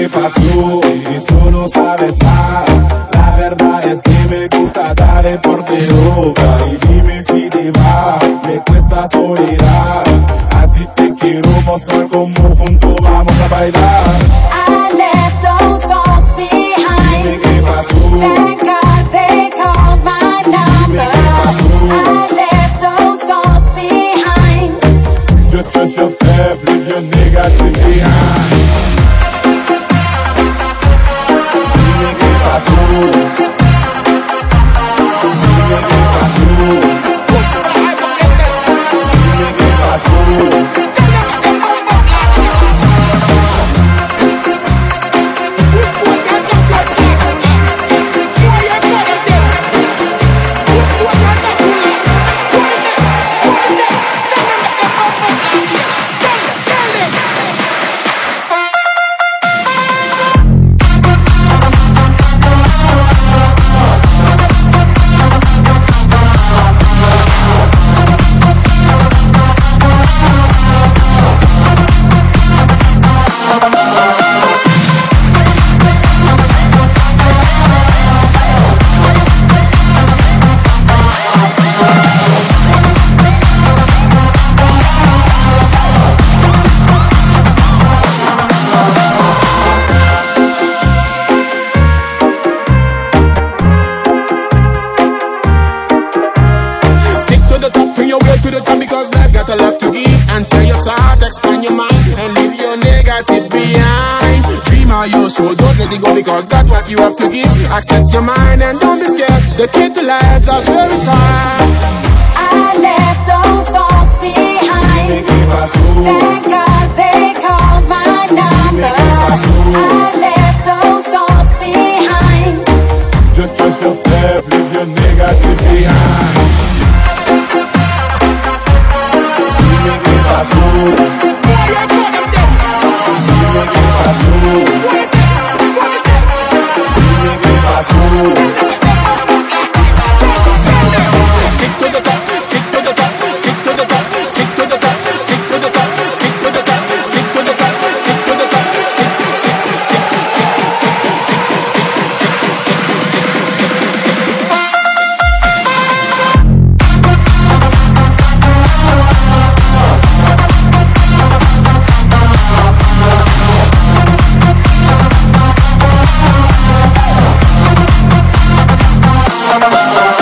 qué pasó y tú no sabes nada. La verdad es que me gusta darte por de boca. Y dime si te va, me cuesta tolerar. Así te quiero mostrar como juntos vamos a bailar. I left those thoughts behind. Dime qué pasó. Thank God they called my number. I left those thoughts behind. Just trust yourself, leave your negative behind. Dime qué pasó. Dime qué pasó. Dime qué pasó. To the top because life got a lot to give. And tell your thought, expand your mind and leave your negative behind. Dream of your soul, don't let it go because that's what you have to give. Access your mind and don't be scared. The key to life, that's where it's at. I left those thoughts behind. Thank God they called my number. I left those thoughts behind. Just trust yourself, leave your negative behind. Dime qué pasó. Dime qué pasó. Dime qué pasó. Stick to the top, stick to the top, stick to the top, stick to the top, stick to the top, stick to the top, stick to the top, stick to the top, Bye.